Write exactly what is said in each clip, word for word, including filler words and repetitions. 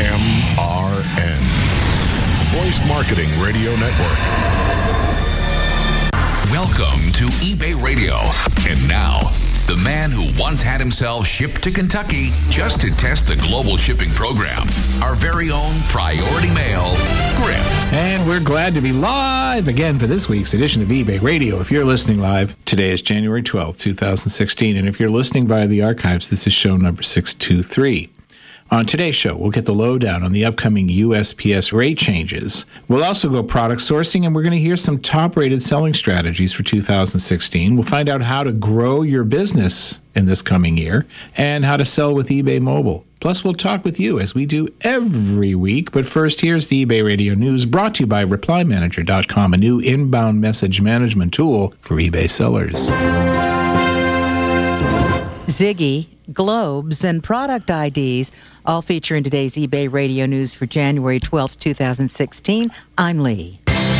M R N, Voice Marketing Radio Network. Welcome to eBay Radio. And now, the man who once had himself shipped to Kentucky just to test the global shipping program, our very own Priority Mail, Griff. And we're glad to be live again for this week's edition of eBay Radio. If you're listening live, today is January twelfth, twenty sixteen. And if you're listening via the archives, this is show number six two three. On today's show, we'll get the lowdown on the upcoming U S P S rate changes. We'll also go product sourcing, and we're going to hear some top-rated selling strategies for two thousand sixteen. We'll find out how to grow your business in this coming year and how to sell with eBay Mobile. Plus, we'll talk with you as we do every week. But first, here's the eBay Radio News brought to you by Reply Manager dot com, a new inbound message management tool for eBay sellers. Ziggy, globes, and product I Ds all feature in today's eBay Radio News for January twelfth, twenty sixteen. I'm Lee.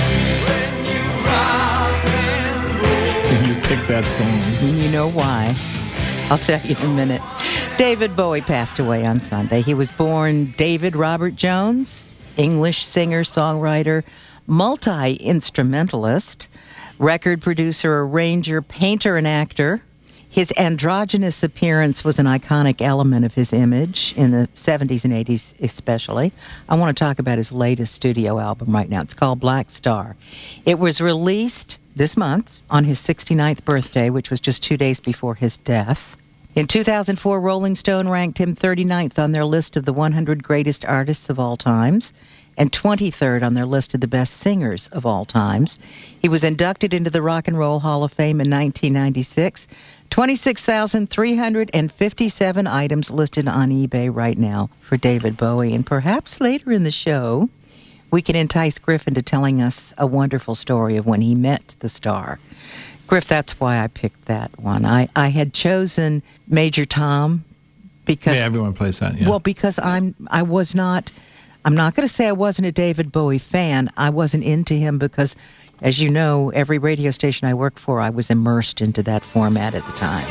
You picked that song. You know why. I'll tell you in a minute. David Bowie passed away on Sunday. He was born David Robert Jones, English singer, songwriter, multi-instrumentalist, record producer, arranger, painter, and actor. His androgynous appearance was an iconic element of his image in the seventies and eighties especially. I want to talk about his latest studio album right now. It's called Black Star. It was released this month on his sixty-ninth birthday, which was just two days before his death. In two thousand four, Rolling Stone ranked him thirty-ninth on their list of the one hundred greatest artists of all times and twenty-third on their list of the best singers of all times. He was inducted into the Rock and Roll Hall of Fame in nineteen ninety-six. twenty-six thousand three hundred fifty-seven items listed on eBay right now for David Bowie. And perhaps later in the show, we can entice Griff into telling us a wonderful story of when he met the star. Griff, that's why I picked that one. I, I had chosen Major Tom because... Yeah, everyone plays that, yeah. Well, because I'm, I was not... I'm not going to say I wasn't a David Bowie fan. I wasn't into him because, as you know, every radio station I worked for, I was immersed into that format at the time.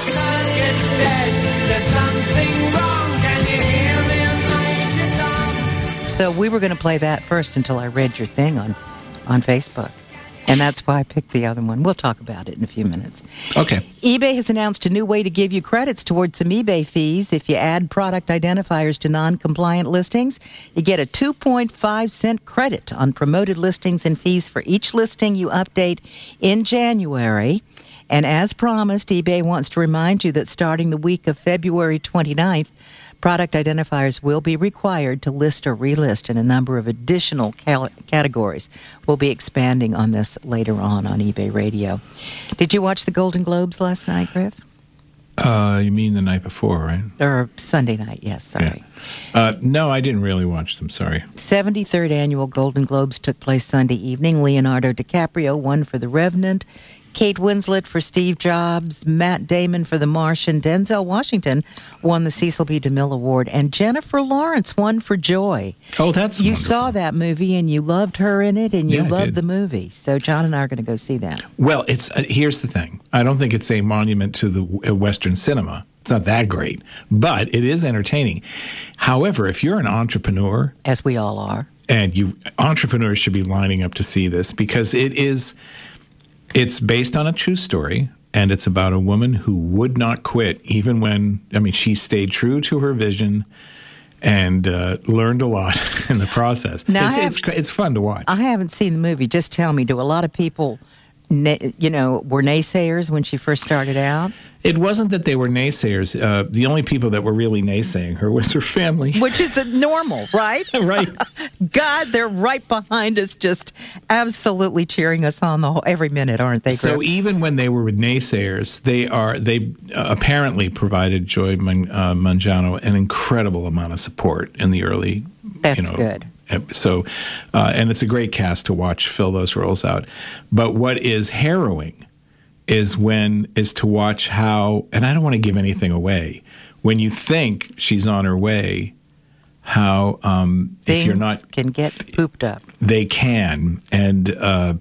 So we were going to play that first until I read your thing on, on Facebook. And that's why I picked the other one. We'll talk about it in a few minutes. Okay. eBay has announced a new way to give you credits towards some eBay fees. If you add product identifiers to non-compliant listings, you get a two point five cent credit on promoted listings and fees for each listing you update in January. And as promised, eBay wants to remind you that starting the week of February twenty-ninth, product identifiers will be required to list or relist in a number of additional cal- categories. We'll be expanding on this later on on eBay Radio. Did you watch the Golden Globes last night, Griff? Uh, you mean the night before, right? Or Sunday night, yes, sorry. Yeah. Uh, no, I didn't really watch them, sorry. seventy-third Annual Golden Globes took place Sunday evening. Leonardo DiCaprio won for The Revenant, Kate Winslet for Steve Jobs, Matt Damon for The Martian, Denzel Washington won the Cecil B. DeMille Award, and Jennifer Lawrence won for Joy. Oh, that's You wonderful. saw that movie, and you loved her in it, and you Yeah, I loved did. the movie. So John and I are going to go see that. Well, it's uh, here's the thing. I don't think it's a monument to the uh, Western cinema. It's not that great, but it is entertaining. However, if you're an entrepreneur, As we all are. and you entrepreneurs should be lining up to see this because it is it's based on a true story, and it's about a woman who would not quit even when, I mean, she stayed true to her vision and uh, learned a lot in the process. Now, it's, I have- it's it's fun to watch. I haven't seen the movie. Just tell me, do a lot of people, na- you know, were naysayers when she first started out? It wasn't that they were naysayers. Uh, the only people that were really naysaying her was her family. Which is normal, right? Right. God, they're right behind us, just absolutely cheering us on the whole, every minute, aren't they? So Griff? even when they were naysayers, they are they uh, apparently provided Joy Man, uh, Manganiello an incredible amount of support in the early. That's you know, good. So, uh, and it's a great cast to watch fill those roles out. But what is harrowing is when is to watch how, and I don't want to give anything away. When you think she's on her way, how um, Things if you're not can get pooped up. they can, and uh,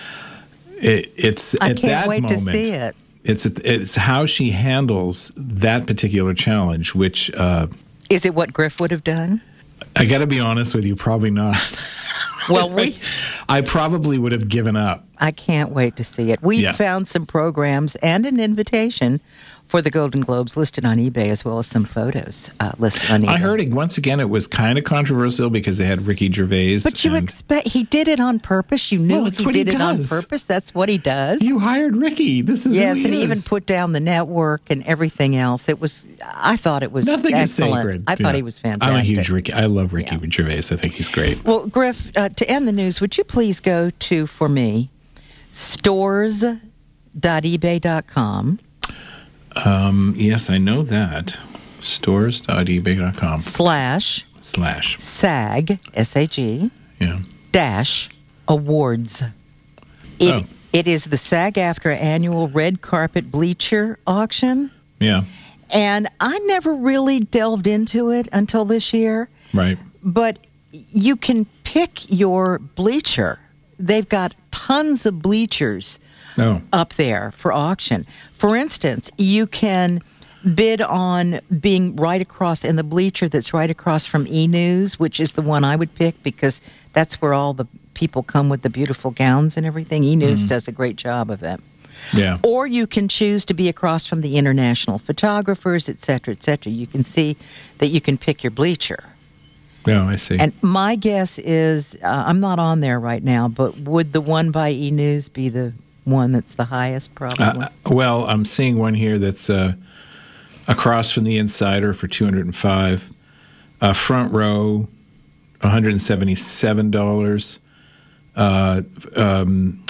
it, it's I at can't that wait moment. to see it. It's it's how she handles that particular challenge, which uh, Is it what Griff would have done? I got to be honest with you, probably not. Well, we... I probably would have given up. I can't wait to see it. We've Yeah. found some programs and an invitation for the Golden Globes listed on eBay, as well as some photos uh, listed on eBay. I heard it once again. It was kind of controversial because they had Ricky Gervais. But you and- expect he did it on purpose. You knew Well, it's he what he did it on does. purpose. That's what he does. You hired Ricky. This is yes, who he and he is. even put down the network and everything else. It was. I thought it was Nothing excellent. is sacred. I thought Yeah. he was fantastic. I'm a huge Ricky. I love Ricky Yeah. Gervais. I think he's great. Well, Griff, uh, to end the news, would you please go to, for me, stores dot ebay dot com Um, yes, I know that. stores dot ebay dot com slash slash. SAG, S A G, Yeah. dash awards. It, Oh. it is the SAG-AFTRA annual red carpet bleacher auction. Yeah. And I never really delved into it until this year. Right. But you can pick your bleacher. They've got tons of bleachers No. up there for auction. For instance, you can bid on being right across in the bleacher that's right across from E! News, which is the one I would pick because that's where all the people come with the beautiful gowns and everything. E! News does a great job of it. Yeah. Or you can choose to be across from the international photographers, et cetera, et cetera. You can see that you can pick your bleacher. No, I see. And my guess is, uh, I'm not on there right now, but would the one by E! News be the one that's the highest, probably? Uh, well, I'm seeing one here that's uh, across from the Insider for two hundred five dollars. Uh, front row, one hundred seventy-seven dollars. Uh, um,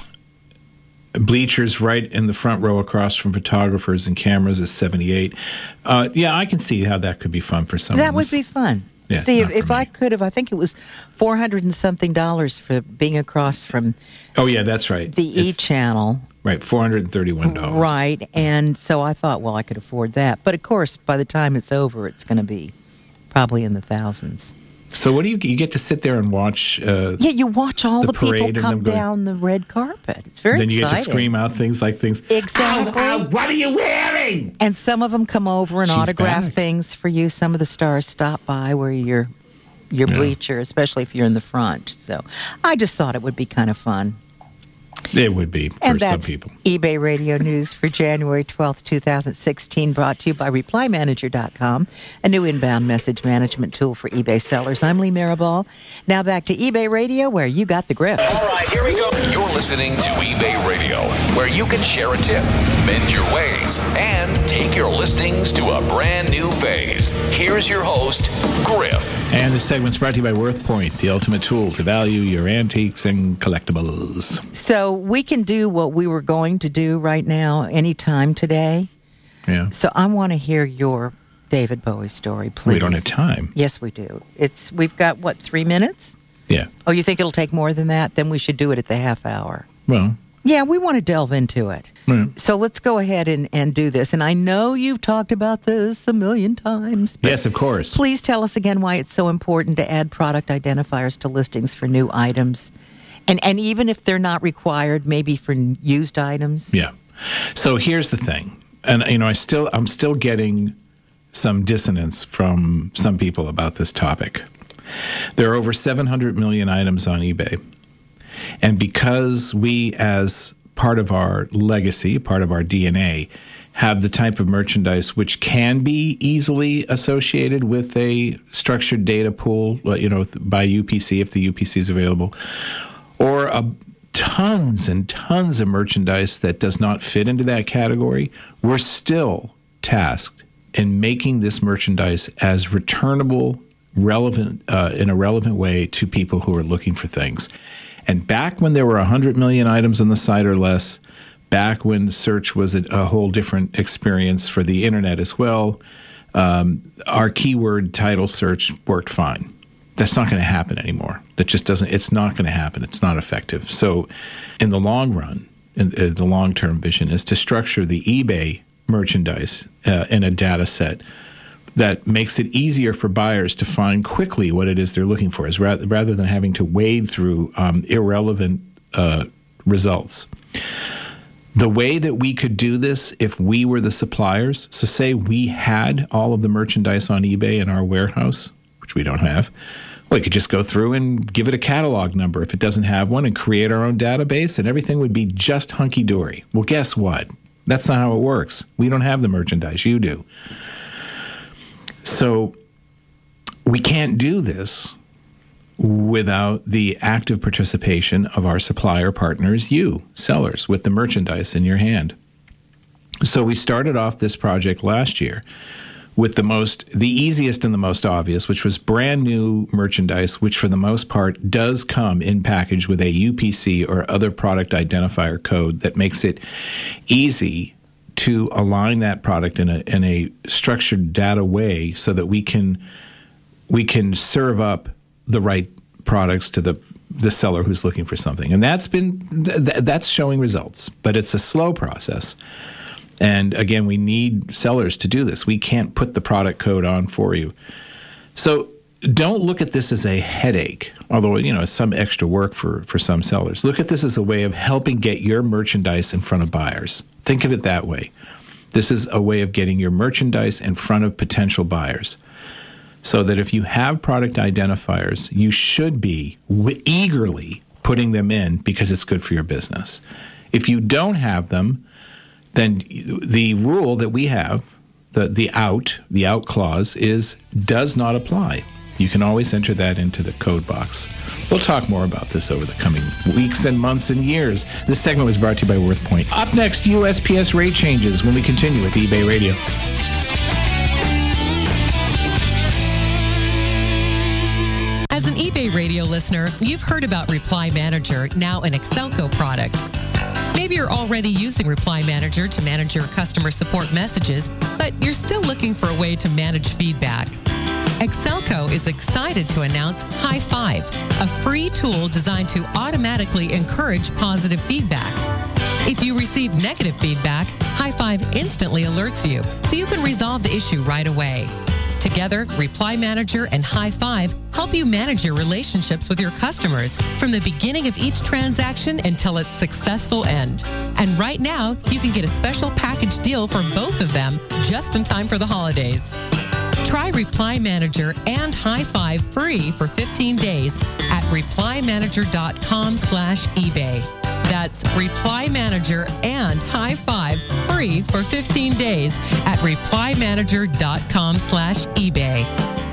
bleachers right in the front row across from photographers and cameras is seventy-eight dollars. Uh, yeah, I can see how that could be fun for someone. That would be fun. Yeah, See, if, not for if I me. could have, I think it was four hundred and something dollars for being across from Oh, yeah, that's right. the E! It's- channel. Right, four hundred thirty-one dollars. Right. And so I thought, well, I could afford that. But of course, by the time it's over, it's going to be probably in the thousands. So what do you you get to sit there and watch? Uh, Yeah, you watch all The the, parade people and come them going- down the red carpet. It's very then you exciting. get to scream out things like things. Exactly. "Ow, ow, what are you wearing? And some of them come over and She's autograph back. things for you. Some of the stars stop by where you're your Yeah. bleacher, especially if you're in the front. So I just thought it would be kind of fun. It would be for And some that's people. eBay Radio News for January twelfth, twenty sixteen, brought to you by reply manager dot com, a new inbound message management tool for eBay sellers. I'm Lee Maribal. Now back to eBay Radio, where you got the grip. All right, here we go. You're listening to eBay Radio, where you can share a tip, mend your ways, and take your listings to a brand new phase. Here's your host, Griff. And this segment's brought to you by WorthPoint, the ultimate tool to value your antiques and collectibles. So we can do what we were going to do right now, anytime today. Yeah. So I want to hear your David Bowie story, please. We don't have time. Yes, we do. It's we've got what, three minutes? Yeah. Oh, you think it'll take more than that? Then we should do it at the half hour. Well, Yeah, we want to delve into it. Right. So let's go ahead and, and do this. And I know you've talked about this a million times. But yes, of course. please tell us again why it's so important to add product identifiers to listings for new items. And and even if they're not required, maybe for used items. Yeah. So here's the thing. And you know, I still I'm still getting some dissonance from some people about this topic. There are over seven hundred million items on eBay. And because we, as part of our legacy, part of our D N A, have the type of merchandise which can be easily associated with a structured data pool, you know, by U P C if the U P C is available, or a, tons and tons of merchandise that does not fit into that category, we're still tasked in making this merchandise as returnable, relevant uh, in a relevant way to people who are looking for things. And back when there were one hundred million items on the site or less, back when search was a, a whole different experience for the internet as well, um, our keyword title search worked fine. That's not going to happen anymore. That just doesn't, it's not going to happen. It's not effective. So in the long run, in, in the long-term vision is to structure the eBay merchandise uh, in a data set that makes it easier for buyers to find quickly what it is they're looking for, is rather, rather than having to wade through um, irrelevant uh, results. The way that we could do this if we were the suppliers, so say we had all of the merchandise on eBay in our warehouse, which we don't have, We could just go through and give it a catalog number if it doesn't have one and create our own database, and everything would be just hunky-dory. Well, guess what? That's not how it works. We don't have the merchandise. You do. So we can't do this without the active participation of our supplier partners, you, sellers, with the merchandise in your hand. So we started off this project last year with the most, the easiest and the most obvious, which was brand new merchandise, which for the most part does come in package with a U P C or other product identifier code that makes it easy to align that product in a in a structured data way so that we can we can serve up the right products to the the seller who's looking for something. And that's been th- that's showing results, but it's a slow process. And again, we need sellers to do this. We can't put the product code on for you. So don't look at this as a headache, although, you know, it's some extra work for, for some sellers. Look at this as a way of helping get your merchandise in front of buyers. Think of it that way. This is a way of getting your merchandise in front of potential buyers. So that if you have product identifiers, you should be w- eagerly putting them in because it's good for your business. If you don't have them, then the rule that we have, the the out, the out clause is does not apply. You can always enter that into the code box. We'll talk more about this over the coming weeks and months and years. This segment was brought to you by WorthPoint. Up next, U S P S rate changes when we continue with eBay Radio. As an eBay Radio listener, you've heard about Reply Manager, now an Excelco product. Maybe you're already using Reply Manager to manage your customer support messages, but you're still looking for a way to manage feedback. Excelco is excited to announce High Five, a free tool designed to automatically encourage positive feedback. If you receive negative feedback, High Five instantly alerts you, so you can resolve the issue right away. Together, Reply Manager and High Five help you manage your relationships with your customers from the beginning of each transaction until its successful end. And right now, you can get a special package deal for both of them just in time for the holidays. Try Reply Manager and High Five free for fifteen days at replymanager.com slash eBay. That's Reply Manager and High Five free for fifteen days at replymanager.com slash eBay.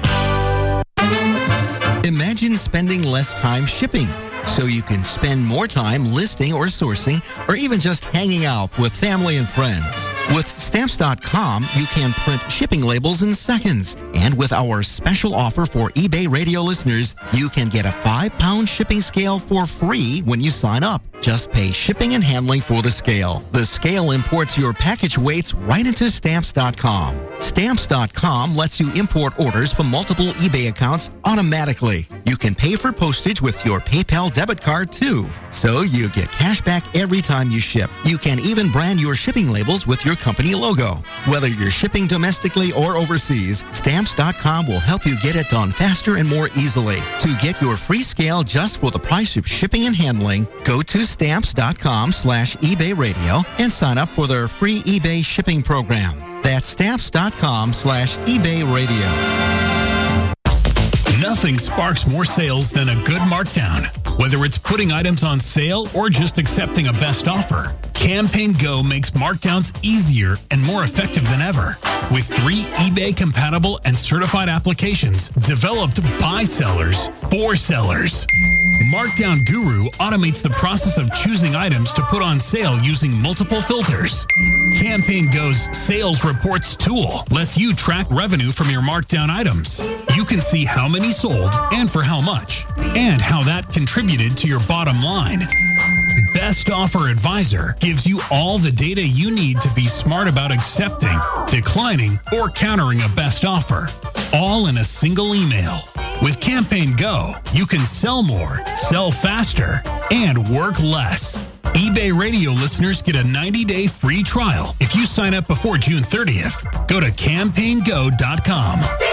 Imagine spending less time shipping so you can spend more time listing or sourcing or even just hanging out with family and friends. With Stamps dot com, you can print shipping labels in seconds. And with our special offer for eBay Radio listeners, you can get a five-pound shipping scale for free when you sign up. Just pay shipping and handling for the scale. The scale imports your package weights right into Stamps dot com. Stamps dot com lets you import orders from multiple eBay accounts automatically. You can pay for postage with your PayPal debit card, too. So you get cash back every time you ship. You can even brand your shipping labels with your company logo. Whether you're shipping domestically or overseas, Stamps dot com will help you get it done faster and more easily. To get your free scale just for the price of shipping and handling, go to Stamps dot com slash eBay Radio and sign up for their free eBay shipping program. That's Stamps dot com slash eBay Radio. Nothing sparks more sales than a good markdown. Whether it's putting items on sale or just accepting a best offer, Campaign Go makes markdowns easier and more effective than ever. With three eBay-compatible and certified applications developed by sellers for sellers. Markdown Guru automates the process of choosing items to put on sale using multiple filters. Campaign Go's Sales Reports tool lets you track revenue from your markdown items. You can see how many sold and for how much, and how that contributed to your bottom line. Best Offer Advisor gives you all the data you need to be smart about accepting, declining, or countering a best offer, all in a single email. With Campaign Go, you can sell more, sell faster, and work less. eBay Radio listeners get a ninety-day free trial if you sign up before June thirtieth. Go to campaign go dot com.